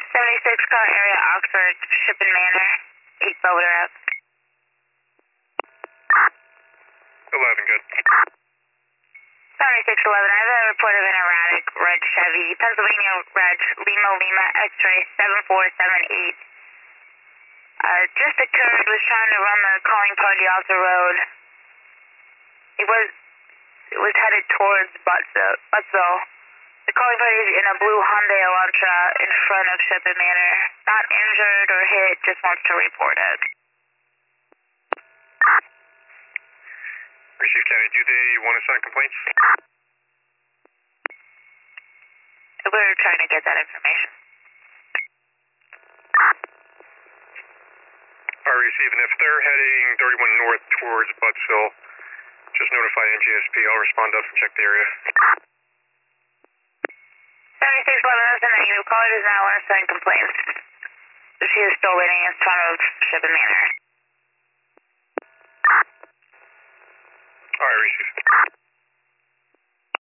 76 car area, Oxford, Shippen Manor, 8 Belvedere Ave. 11, good. 7611, I have a report of an erratic red Chevy, Pennsylvania Reg, Lima Lima, X-ray 7478. Just occurred, was trying to run the calling party off the road. It was headed towards Buttsville. The calling party is in a blue Hyundai Elantra in front of Shippen Manor. Not injured or hit, just wants to report it. Receive County, do they want to sign complaints? We're trying to get that information. Alright, receive, and if they're heading 31 north towards Buttsville, just notify NGSP. I'll respond up and check the area. 7611, that's a negative. Caller does not want to sign complaints. She is still waiting in front of Shippen Manor. Alright, receive.